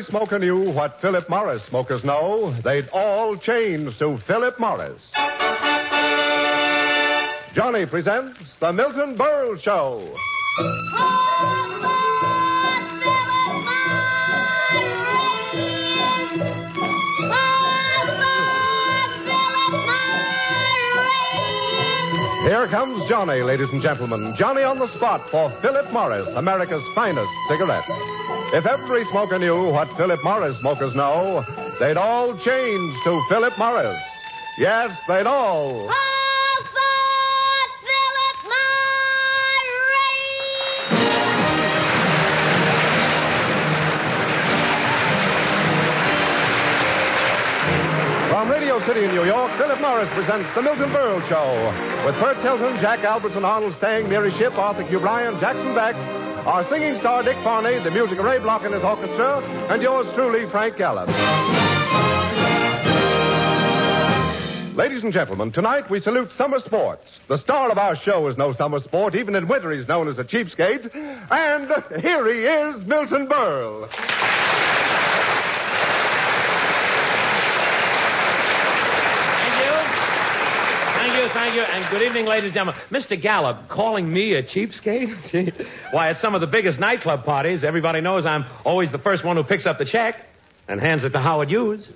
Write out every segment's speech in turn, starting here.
smoker knew what Philip Morris smokers know, they'd all change to Philip Morris. Johnny presents The Milton Berle Show. Here comes Johnny, ladies and gentlemen. Johnny on the spot for Philip Morris, America's finest cigarette. If every smoker knew what Philip Morris smokers know, they'd all change to Philip Morris. Yes, they'd all. From Radio City in New York, Philip Morris presents The Milton Berle Show. With Bert Tilton, Jack Albertson, Arnold Stang, Mary Shipp, Arthur Q. Bryan, Jackson Beck, our singing star Dick Farney, the music of Ray Block and his orchestra, and yours truly, Frank Gallup. Ladies and gentlemen, tonight we salute summer sports. The star of our show is no summer sport. Even in winter he's known as a cheapskate. And here he is, Milton Berle. Thank you, and good evening, ladies and gentlemen. Mr. Gallup, calling me a cheapskate? Why, at some of the biggest nightclub parties, everybody knows I'm always the first one who picks up the check and hands it to Howard Hughes.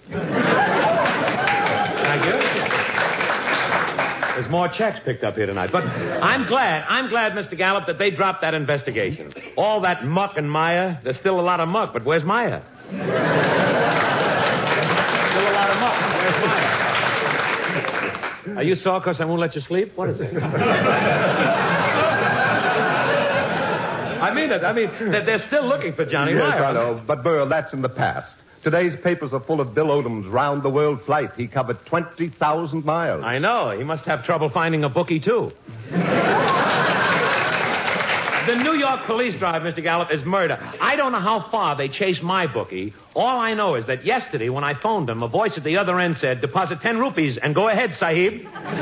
Thank you. There's more checks picked up here tonight. But I'm glad, Mr. Gallup, that they dropped that investigation. All that muck and mire, there's still a lot of muck, but where's Maya? Still a lot of muck, where's Maya? Are you sore because I won't let you sleep? What is it? I mean, they're still looking for Johnny Yes, Meyer. I know, but Berle, that's in the past. Today's papers are full of Bill Odom's round-the-world flight. He covered 20,000 miles. I know. He must have trouble finding a bookie, too. The New York police drive, Mr. Gallup, is murder. I don't know how far they chased my bookie. All I know is that yesterday, when I phoned him, a voice at the other end said, deposit 10 rupees and go ahead, Sahib.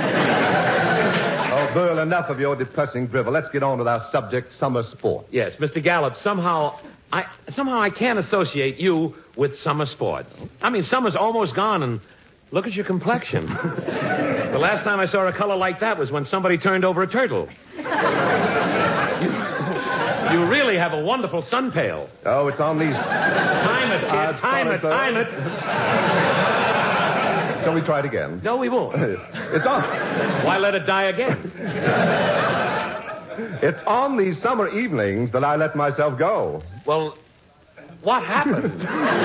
Oh, Berle, enough of your depressing drivel. Let's get on with our subject, summer sport. Yes, Mr. Gallup, somehow I can't associate you with summer sports. I mean, summer's almost gone, and look at your complexion. The last time I saw a color like that was when somebody turned over a turtle. You really have a wonderful sun pail. Oh, it's on these... Time it, kid. Time it. Shall we try it again? No, we won't. It's on. Why let it die again? It's on these summer evenings that I let myself go. Well, what happened?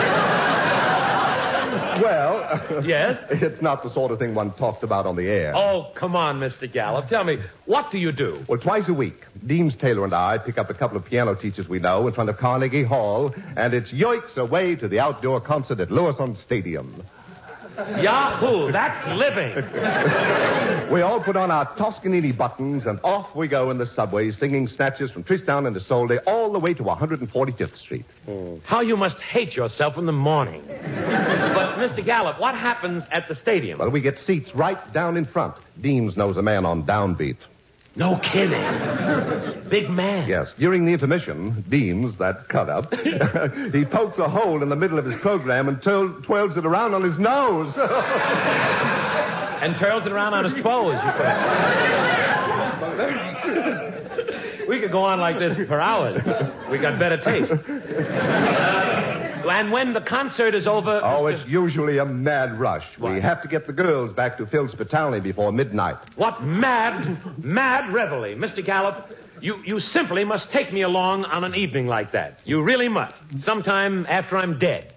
Well... Yes? It's not the sort of thing one talks about on the air. Oh, come on, Mr. Gallup. Tell me, what do you do? Well, twice a week, Deems Taylor and I pick up a couple of piano teachers we know in front of Carnegie Hall, and it's yoicks away to the outdoor concert at Lewiston Stadium. Yahoo! That's living. We all put on our Toscanini buttons, and off we go in the subway, singing snatches from Tristan and Isolde all the way to 145th Street. How you must hate yourself in the morning. But, Mr. Gallup, what happens at the stadium? Well, we get seats right down in front. Deems knows a man on downbeat. No kidding. Big man. Yes. During the intermission, Deems, that cut-up, he pokes a hole in the middle of his program and twirls it around on his nose. And twirls it around on his clothes, you could. We could go on like this for hours. We got better taste. And when the concert is over... Oh, it's usually a mad rush. What? We have to get the girls back to Phil's Spitality before midnight. What mad reveille. Mr. Gallup, you simply must take me along on an evening like that. You really must. Sometime after I'm dead.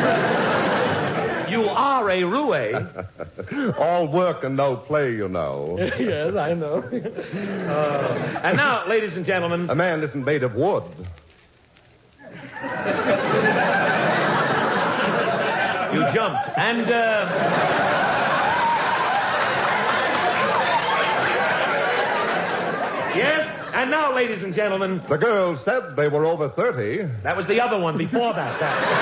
You are a roue. All work and no play, you know. Yes, I know. And now, ladies and gentlemen... A man isn't made of wood. You jumped. And, Yes, and now, ladies and gentlemen... The girls said they were over 30. That was the other one before that.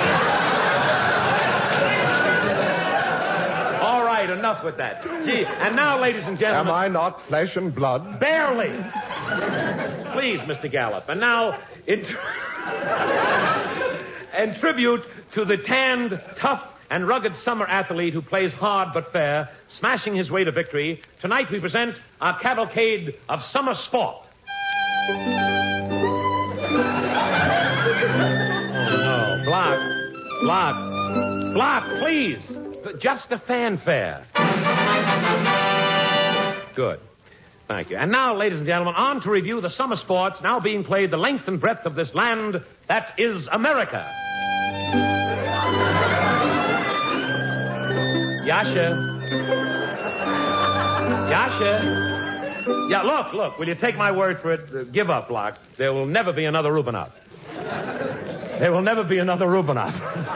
All right, enough with that. Gee, and now, ladies and gentlemen... Am I not flesh and blood? Barely. Please, Mr. Gallup. And now, In tribute to the tanned, tough, and rugged summer athlete who plays hard but fair, smashing his way to victory, tonight we present our cavalcade of summer sport. Oh, no. Block, please. Just a fanfare. Good. Thank you. And now, ladies and gentlemen, on to review the summer sports now being played the length and breadth of this land that is America. Yasha. Yeah, look. Will you take my word for it? Give up, Block. There will never be another Rubinoff. There will never be another Rubinoff.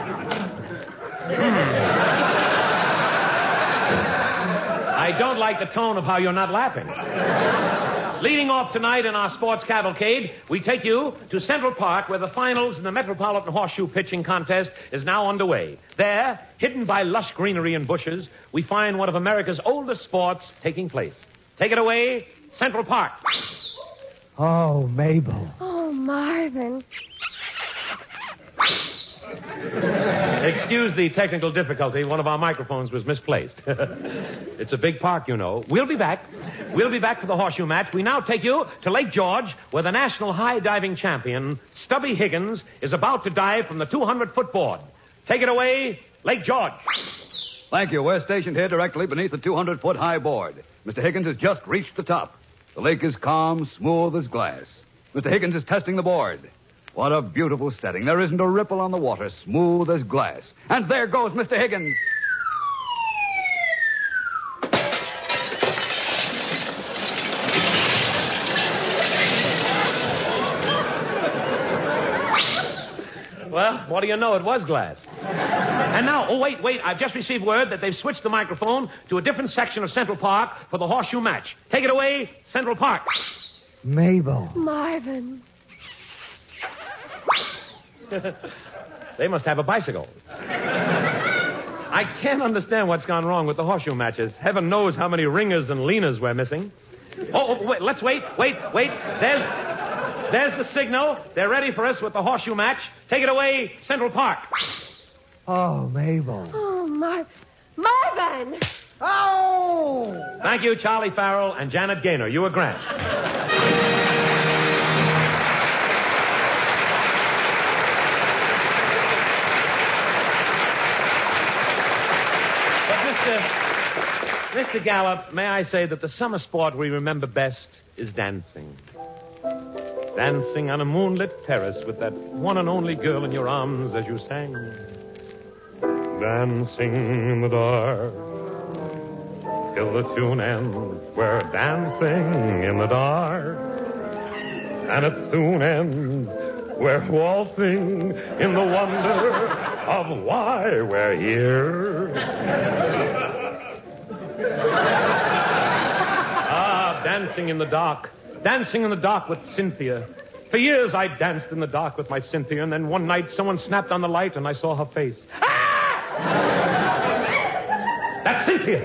I don't like the tone of how you're not laughing. Leading off tonight in our sports cavalcade, we take you to Central Park, where the finals in the Metropolitan Horseshoe Pitching Contest is now underway. There, hidden by lush greenery and bushes, we find one of America's oldest sports taking place. Take it away, Central Park. Oh, Mabel. Oh, Marvin. Excuse the technical difficulty. One of our microphones was misplaced. It's a big park, you know. We'll be back. We'll be back for the horseshoe match. We now take you to Lake George, where the national high diving champion, Stubby Higgins, is about to dive from the 200-foot board. Take it away, Lake George. Thank you. We're stationed here directly beneath the 200-foot high board. Mr. Higgins has just reached the top. The lake is calm, smooth as glass. Mr. Higgins is testing the board. What a beautiful setting. There isn't a ripple on the water, smooth as glass. And there goes Mr. Higgins. Well, what do you know? It was glass. And now, wait. I've just received word that they've switched the microphone to a different section of Central Park for the horseshoe match. Take it away, Central Park. Mabel. Marvin. They must have a bicycle. I can't understand what's gone wrong with the horseshoe matches. Heaven knows how many ringers and leaners we're missing. Wait, let's wait. There's the signal. They're ready for us with the horseshoe match. Take it away, Central Park. Oh, Mabel. Oh, Marvin. Oh! Thank you, Charlie Farrell and Janet Gaynor. You were Grant. Mr. Gallup, may I say that the summer sport we remember best is dancing. Dancing on a moonlit terrace with that one and only girl in your arms as you sang. Dancing in the dark till the tune ends. We're dancing in the dark. And at tune ends, we're waltzing in the wonder of why we're here. Dancing in the dark. Dancing in the dark with Cynthia. For years I danced in the dark with my Cynthia, and then one night someone snapped on the light and I saw her face. Ah! That's Cynthia.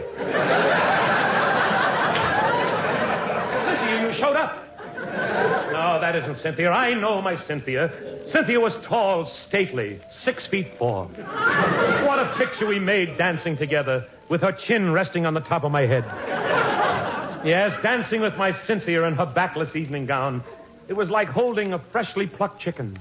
Cynthia, you showed up. No, that isn't Cynthia. I know my Cynthia. Cynthia was tall, stately, 6'4". What a picture we made dancing together, with her chin resting on the top of my head. Yes, dancing with my Cynthia in her backless evening gown. It was like holding a freshly plucked chicken.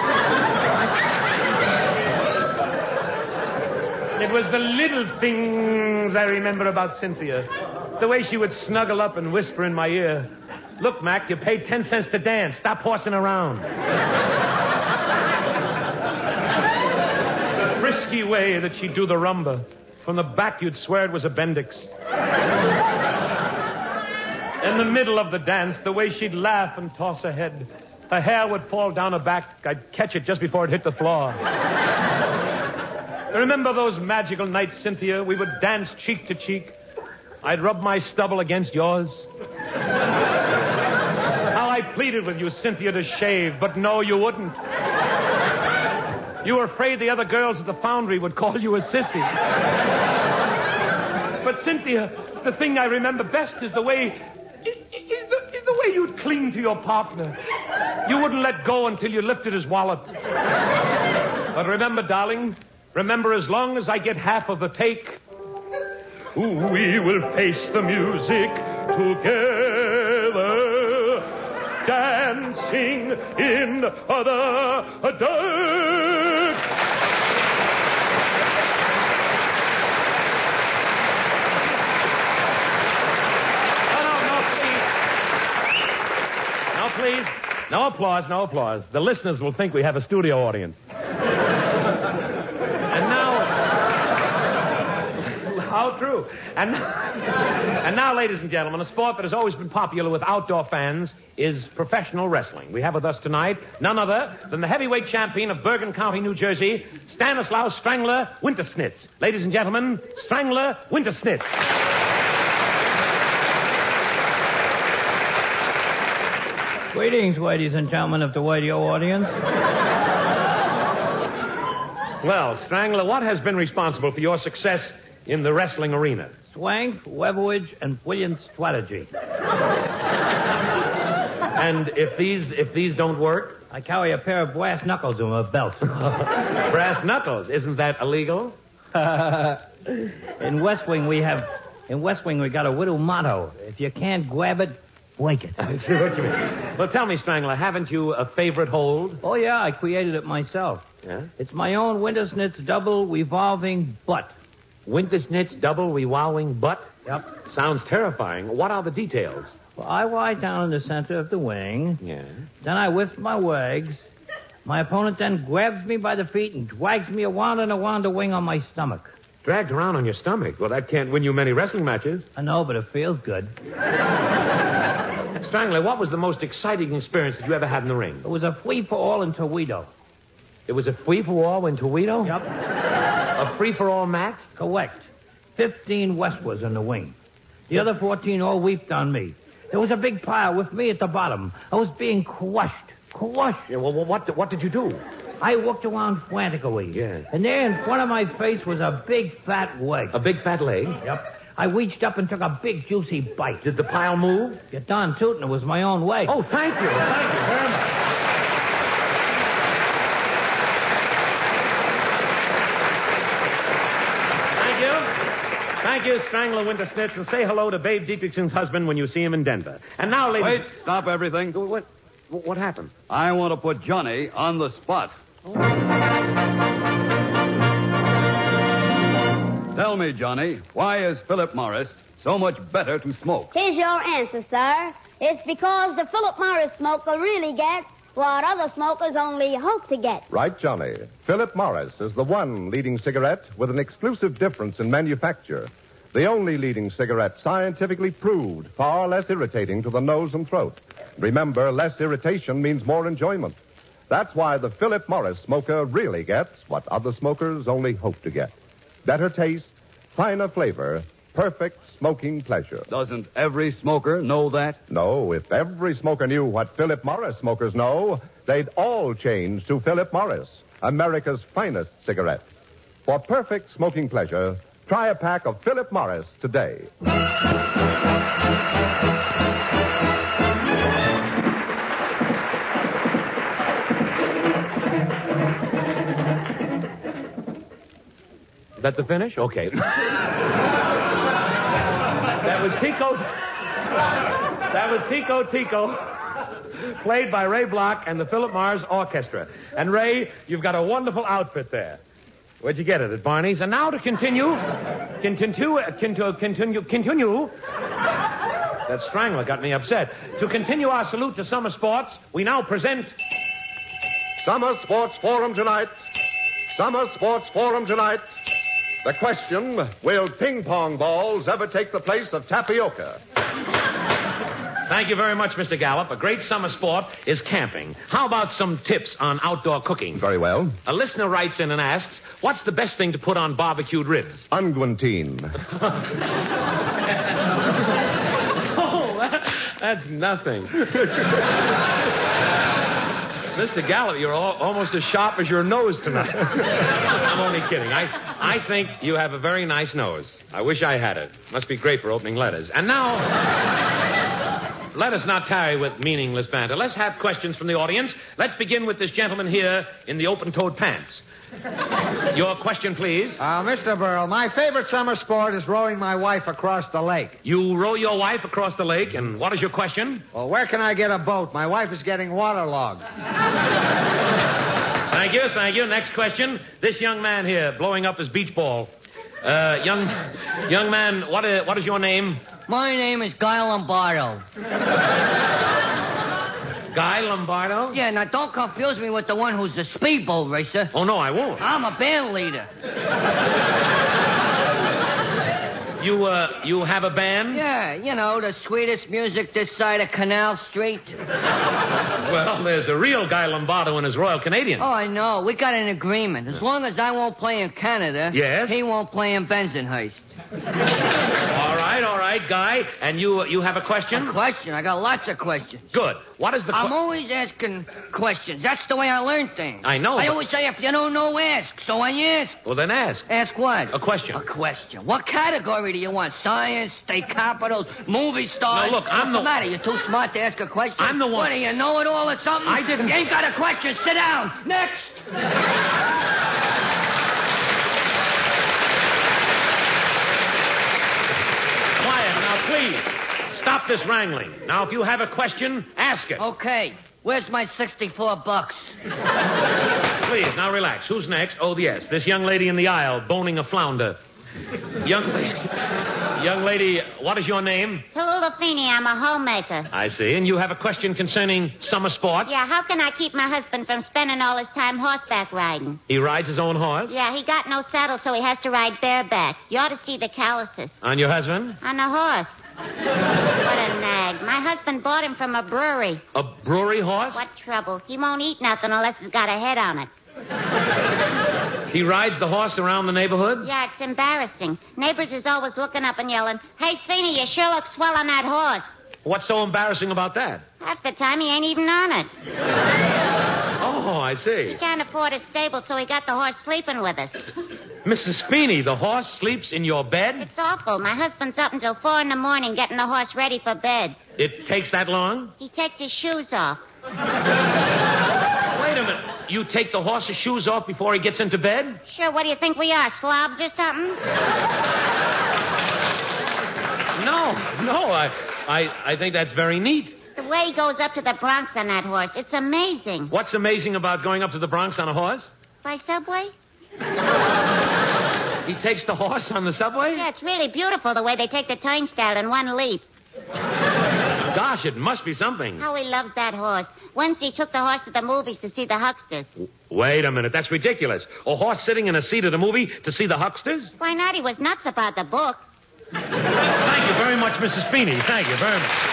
It was the little things I remember about Cynthia. The way she would snuggle up and whisper in my ear, "Look, Mac, you paid 10 cents to dance. Stop horsing around." The frisky way that she'd do the rumba. From the back, you'd swear it was a Bendix. In the middle of the dance, the way she'd laugh and toss her head. Her hair would fall down her back. I'd catch it just before it hit the floor. Remember those magical nights, Cynthia? We would dance cheek to cheek. I'd rub my stubble against yours. How I pleaded with you, Cynthia, to shave, but no, you wouldn't. You were afraid the other girls at the foundry would call you a sissy. But, Cynthia, the thing I remember best is the way you'd cling to your partner. You wouldn't let go until you lifted his wallet. But remember, darling, remember, as long as I get half of the take, we will face the music together, dancing in the dark. No, please. No applause, no applause. The listeners will think we have a studio audience. And now... How true. And now, ladies and gentlemen, a sport that has always been popular with outdoor fans is professional wrestling. We have with us tonight none other than the heavyweight champion of Bergen County, New Jersey, Stanislaus Strangler Wintersnitz. Ladies and gentlemen, Strangler Wintersnitz. Greetings, ladies and gentlemen of the radio audience. Well, Strangler, what has been responsible for your success in the wrestling arena? Strength, leverage, and brilliant strategy. And if these don't work? I carry a pair of brass knuckles in my belt. Brass knuckles. Isn't that illegal? In Wrestling, we got a little motto. If you can't grab it, break it. I see what you mean. Well, tell me, Strangler, haven't you a favorite hold? Oh, yeah, I created it myself. Yeah? It's my own Wintersnitz double revolving butt. Wintersnitz double revolving butt? Yep. Sounds terrifying. What are the details? Well, I lie down in the center of the ring. Yeah. Then I lift my legs. My opponent then grabs me by the feet and drags me around and around the ring on my stomach. Dragged around on your stomach? Well, that can't win you many wrestling matches. I know, but it feels good. Strangler, what was the most exciting experience that you ever had in the ring? It was a free-for-all in Toledo. It was a free-for-all in Toledo? Yep. A free-for-all match? Correct. 15 wrestlers in the ring. The other 14 all weeped on me. There was a big pile with me at the bottom. I was being crushed. Yeah, well, what did you do? I looked around frantically. Yeah. And there in front of my face was a big fat leg. A big fat leg? Yep. I reached up and took a big juicy bite. Did the pile move? You're darn tootin', it was my own leg. Oh, thank you. Thank you very much. Thank you, Strangler Wintersnitz, and say hello to Babe Dietrichson's husband when you see him in Denver. And now, ladies... Wait, stop everything. What happened? I want to put Johnny on the spot. Tell me, Johnny, why is Philip Morris so much better to smoke? Here's your answer, sir. It's because the Philip Morris smoker really gets what other smokers only hope to get. Right, Johnny. Philip Morris is the one leading cigarette with an exclusive difference in manufacture. The only leading cigarette scientifically proved far less irritating to the nose and throat. Remember, less irritation means more enjoyment. That's why the Philip Morris smoker really gets what other smokers only hope to get. Better taste, finer flavor, perfect smoking pleasure. Doesn't every smoker know that? No, if every smoker knew what Philip Morris smokers know, they'd all change to Philip Morris, America's finest cigarette. For perfect smoking pleasure, try a pack of Philip Morris today. Is that the finish? Okay. That was Tico, played by Ray Block and the Philip Morris Orchestra. And Ray, you've got a wonderful outfit there. Where'd you get it? At Barney's? And now to continue. That Strangler got me upset. To continue our salute to summer sports, we now present... Summer Sports Forum tonight. Summer Sports Forum tonight. The question, will ping-pong balls ever take the place of tapioca? Thank you very much, Mr. Gallup. A great summer sport is camping. How about some tips on outdoor cooking? Very well. A listener writes in and asks, what's the best thing to put on barbecued ribs? Unguentine. Oh, that's nothing. Mr. Gallup, you're almost as sharp as your nose tonight. I'm only kidding. I think you have a very nice nose. I wish I had it. Must be great for opening letters. And now, let us not tarry with meaningless banter. Let's have questions from the audience. Let's begin with this gentleman here in the open-toed pants. Your question, please. Mr. Burl, my favorite summer sport is rowing my wife across the lake. You row your wife across the lake, and what is your question? Well, where can I get a boat? My wife is getting waterlogged. Thank you, thank you. Next question. This young man here, blowing up his beach ball. Young man, what is your name? My name is Guy Lombardo. Guy Lombardo? Yeah, now don't confuse me with the one who's the speedboat racer. Oh, no, I won't. I'm a band leader. You have a band? Yeah, you know, the sweetest music this side of Canal Street. Well, there's a real Guy Lombardo and his Royal Canadian. Oh, I know. We got an agreement. As long as I won't play in Canada, Yes? he won't play in Bensonhurst. All right, Guy. And you have a question? A question? I got lots of questions. Good. What is the I'm always asking questions. That's the way I learn things. I know, I but- always say, if you don't know, ask. So I ask. Well, then ask. Ask what? A question. A question. What category do you want? Science, state capitals, movie stars? Now, look, I'm What's the the- matter? You're too smart to ask a question? I'm the one- What, do you know it all or something? I didn't- You ain't got a question. Sit down. Next. Quiet now, please. Stop this wrangling. Now, if you have a question, ask it. Okay. Where's my $64? Please, now relax. Who's next? Oh, yes. This young lady in the aisle, boning a flounder. Young lady, what is your name? Tallulah Feeney, I'm a homemaker. I see. And you have a question concerning summer sports? Yeah, how can I keep my husband from spending all his time horseback riding? He rides his own horse? Yeah, he got no saddle, so he has to ride bareback. You ought to see the calluses. On your husband? On the horse. What a nag. My husband bought him from a brewery. A brewery horse? What trouble? He won't eat nothing unless it's got a head on it. He rides the horse around the neighborhood? Yeah, it's embarrassing. Neighbors is always looking up and yelling, "Hey, Feeney, you sure look swell on that horse." What's so embarrassing about that? Half the time he ain't even on it. Oh, I see. He can't afford a stable, so he got the horse sleeping with us. Mrs. Feeney, the horse sleeps in your bed? It's awful. My husband's up until 4 a.m. getting the horse ready for bed. It takes that long? He takes his shoes off. Wait a minute. You take the horse's shoes off before he gets into bed? Sure, what do you think we are, slobs or something? No. I think that's very neat. The way he goes up to the Bronx on that horse, it's amazing. What's amazing about going up to the Bronx on a horse? By subway? He takes the horse on the subway? Yeah, it's really beautiful the way they take the turnstile in one leap. Gosh, it must be something. How he loves that horse. Once he took the horse to the movies to see the hucksters. Wait a minute. That's ridiculous. A horse sitting in a seat at a movie to see the hucksters? Why not? He was nuts about the book. Thank you very much, Mrs. Feeney. Thank you very much.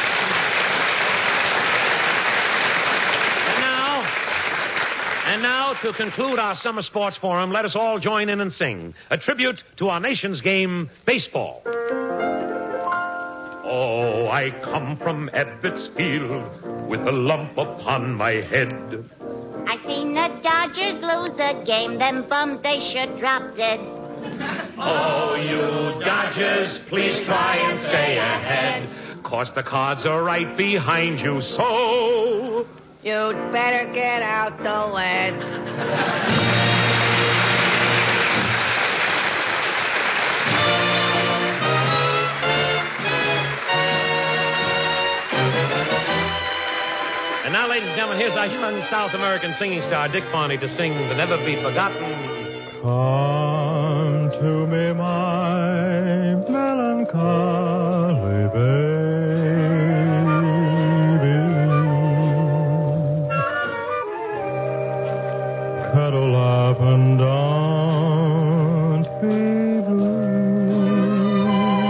And now, to conclude our summer sports forum, let us all join in and sing a tribute to our nation's game, baseball. Oh, I come from Ebbets Field with a lump upon my head. I seen the Dodgers lose a game, them bums they should drop dead. Oh, you Dodgers, please try and stay ahead. 'Cause the Cards are right behind you, so You'd better get out the lead. And now, ladies and gentlemen, here's our young South American singing star, Dick Farney, to sing The Never Be Forgotten. Come to me, my melancholy baby. Cuddle up and don't be blue.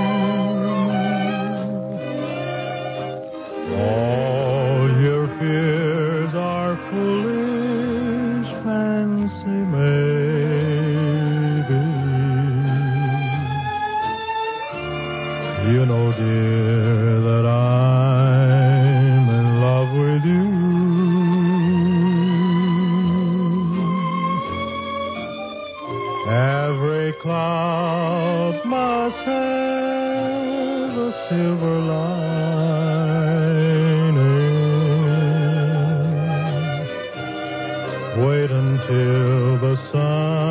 All your fears are foolish fancy maybe. You know, dear, that I'm in love with you. Every cloud must have a silver lining. Wait until the sun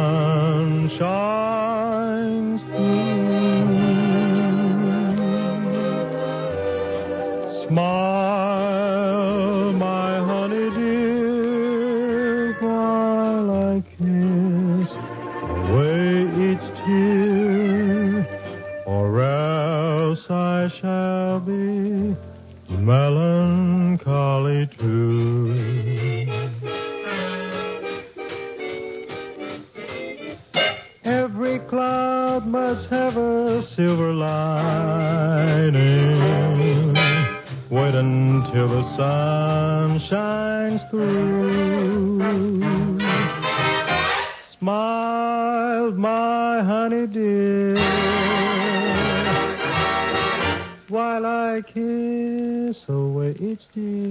Smile, my honey dear, while I kiss away each tear, or else I shall be melancholy too. Every cloud must have a silver lining. Wait until the sun shines through. Smile, my honey dear, while I kiss away each tear,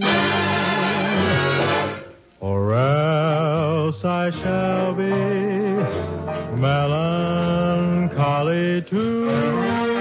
or else I shall be melancholy too.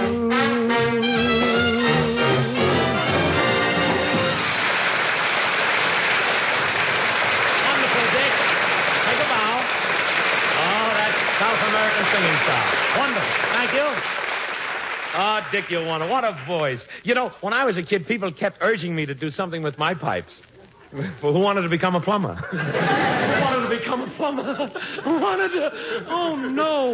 South American singing style. Wonderful. Thank you. Oh, Dick, you wonder. What a voice. You know, when I was a kid, people kept urging me to do something with my pipes. Who wanted to become a plumber? Who wanted to become a plumber? Who wanted to... Oh, no.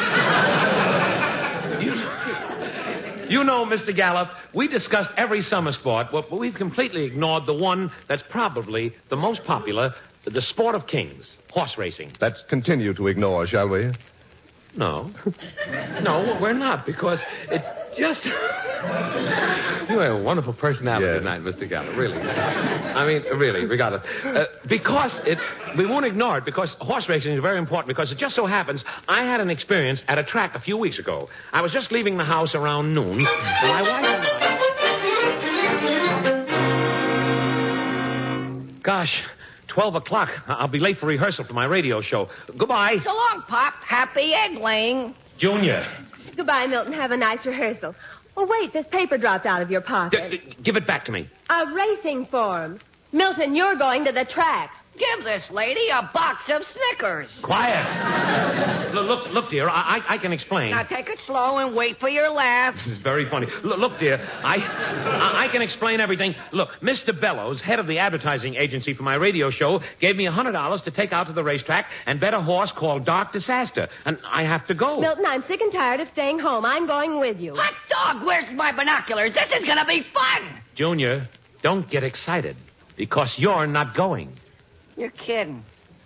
You know, Mr. Gallup, we discussed every summer sport, but we've completely ignored the one that's probably the most popular, the sport of kings, horse racing. Let's continue to ignore, shall we? No. No, we're not, because it just... You have a wonderful personality tonight, Mr. Gallup, really. I mean, really, we got it. We won't ignore it, because horse racing is very important, because it just so happens I had an experience at a track a few weeks ago. I was just leaving the house around noon, and my wife and I... Gosh... 12 o'clock. I'll be late for rehearsal for my radio show. Goodbye. So long, Pop. Happy egg laying. Junior. Goodbye, Milton. Have a nice rehearsal. Oh, wait, this paper dropped out of your pocket. Give it back to me. A racing form. Milton, you're going to the track. Give this lady a box of Snickers. Quiet. Look, dear, I can explain. Now take it slow and wait for your laugh. This is very funny. Look, dear, I can explain everything. Look, Mr. Bellows, head of the advertising agency for my radio show, gave me $100 to take out to the racetrack and bet a horse called Dark Disaster. And I have to go. Milton, I'm sick and tired of staying home. I'm going with you. Hot dog, where's my binoculars? This is going to be fun. Junior, don't get excited, because you're not going. You're kidding.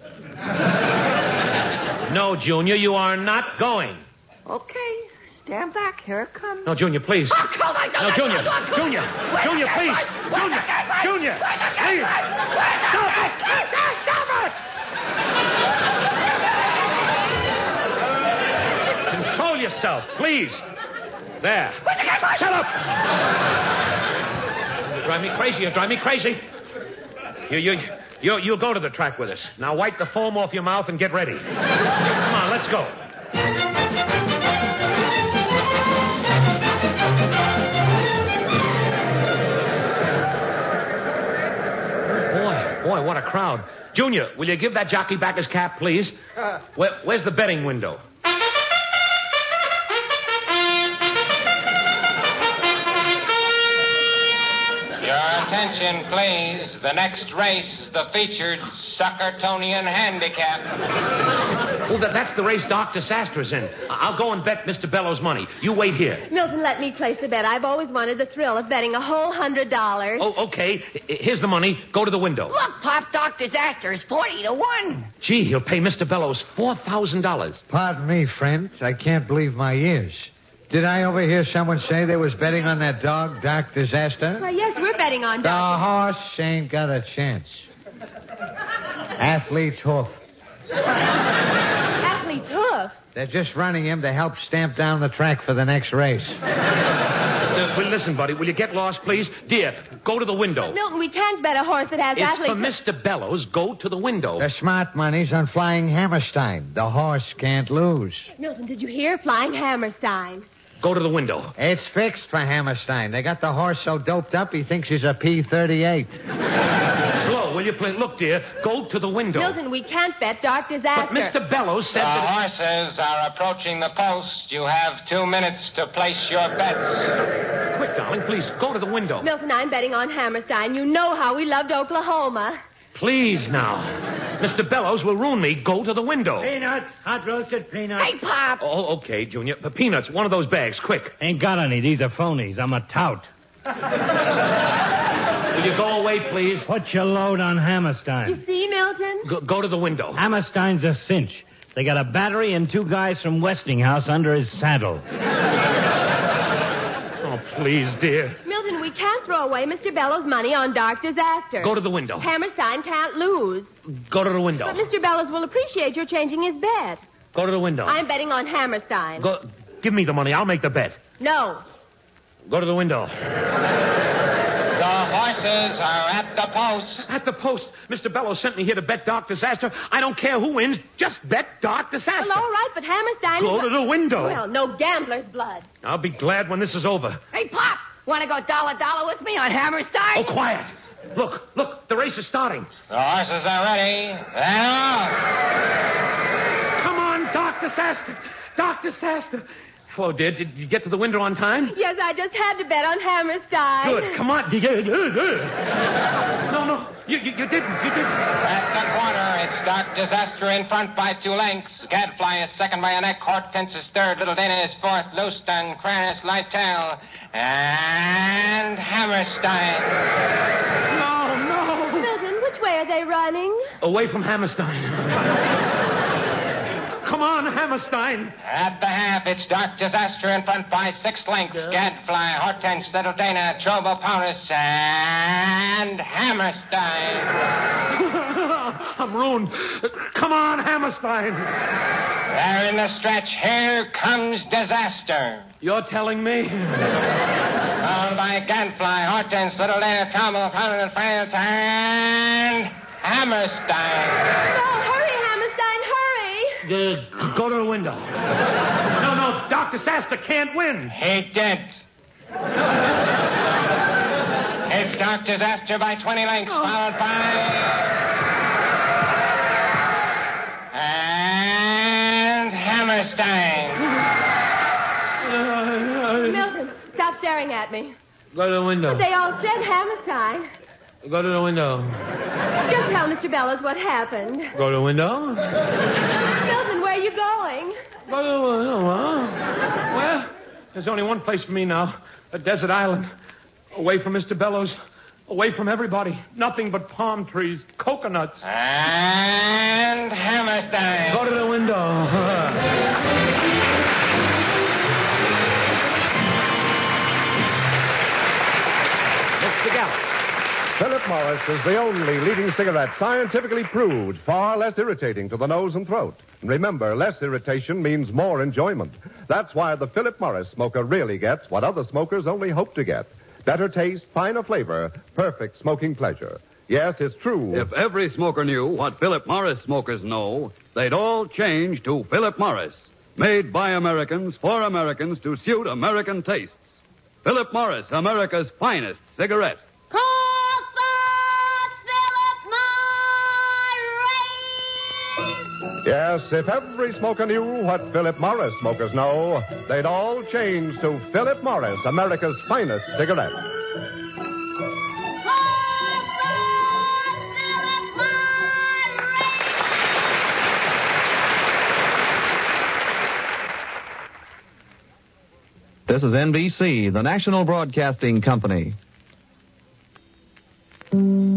No, Junior, you are not going. Okay, stand back. Here it comes. No, Junior, please. Oh, come on, no, Junior, Junior, Junior, please. Junior, please. Stop it! Stop it! Control yourself, please. There. Shut up! You drive me crazy. You drive me crazy. You'll go to the track with us. Now wipe the foam off your mouth and get ready. Come on, let's go. Boy, what a crowd. Junior, will you give that jockey back his cap, please? Where's the betting window? Attention, please. The next race is the featured Suckertonian Handicap. Oh, that's the race Dark Disaster's in. I'll go and bet Mr. Bellows' money. You wait here. Milton, let me place the bet. I've always wanted the thrill of betting a whole $100. Oh, okay. Here's the money. Go to the window. Look, Pop, Dark Disaster is 40-1. Gee, he'll pay Mr. Bellows $4,000. Pardon me, friends. I can't believe my ears. Did I overhear someone say they was betting on that dog, Dark Disaster? Well, yes, we're betting on The Dark. horse ain't got a chance. Athlete's hoof. Athlete's hoof? They're just running him to help stamp down the track for the next race. Well, listen, buddy, will you get lost, please? Dear, go to the window. Milton, we can't bet a horse that has It's athlete's for Mr. Bellows. Go to the window. The smart money's on Flying Hammerstein. The horse can't lose. Milton, did you hear? Flying Hammerstein. Go to the window. It's fixed for Hammerstein. They got the horse so doped up he thinks he's a P-38. Hello, will you please? Look, dear, go to the window. Milton, we can't bet Dark Disaster. But Mr. Bellows said The that... horses are approaching the post. You have 2 minutes to place your bets. Quick, darling. Please, go to the window. Milton, I'm betting on Hammerstein. You know how we loved Oklahoma. Please, now. Mr. Bellows will ruin me. Go to the window. Peanuts. Hot roasted peanuts. Hey, Pop! Oh, okay, Junior. The peanuts, one of those bags, quick. Ain't got any. These are phonies. I'm a tout. Will you go away, please? Put your load on Hammerstein. You see, Milton? Go to the window. Hammerstein's a cinch. They got a battery and 2 guys from Westinghouse under his saddle. Oh, please, dear. Milton, we can't throw away Mr. Bellows' money on Dark Disaster. Go to the window. Hammerstein can't lose. Go to the window. But Mr. Bellows will appreciate your changing his bet. Go to the window. I'm betting on Hammerstein. Go. Give me the money. I'll make the bet. No. Go to the window. The horses are at the post. At the post. Mr. Bellows sent me here to bet Dark Disaster. I don't care who wins. Just bet Dark Disaster. Well, all right, but Hammerstein Go is... to the window. Well, no gambler's blood. I'll be glad when this is over. Hey, Pop! Want to go dollar with me on Hammerstein? Oh, quiet. Look. The race is starting. The horses are ready. They're off. Come on, Dark Disaster. Dark Disaster. Hello, dear. Did you get to the window on time? Yes, I just had to bet on Hammerstein. Good. Come on. No. You didn't. At the corner, it's Dark Disaster in front by 2 lengths. Gadfly is second by a neck. Hortense is third. Little Dana is fourth. Lewiston, Cranus, Lytel, and Hammerstein. No. Milton, which way are they running? Away from Hammerstein. Come on, Hammerstein. At the half, it's Dark Disaster in front by 6 lengths. Gadfly, Hortense, Little Dana, Trobopaunus, and Hammerstein. I'm ruined. Come on, Hammerstein. They're in the stretch. Here comes Disaster. You're telling me? Followed by Gadfly, Hortense, Little Dana, Trobopaunus, and Hammerstein. No, hurry, Hammerstein, hurry. Go to the window. No, Dark Disaster can't win. He did. It's Dark Disaster by 20 lengths, followed by... And Hammerstein. Milton, stop staring at me. Go to the window. They all said Hammerstein. Go to the window. Just tell Mr. Bellows what happened. Go to the window. Milton, where are you going? Go to the window, huh? Well, there's only one place for me now. A desert island. Away from Mr. Bellows. Away from everybody. Nothing but palm trees, coconuts. And Hammerstein. Go to the window. Mr. Gallup. Philip Morris is the only leading cigarette scientifically proved far less irritating to the nose and throat. And remember, less irritation means more enjoyment. That's why the Philip Morris smoker really gets what other smokers only hope to get. Better taste, finer flavor, perfect smoking pleasure. Yes, it's true. If every smoker knew what Philip Morris smokers know, they'd all change to Philip Morris. Made by Americans for Americans to suit American tastes. Philip Morris, America's finest cigarette. Yes, if every smoker knew what Philip Morris smokers know, they'd all change to Philip Morris, America's finest cigarette. This is NBC, the national broadcasting company.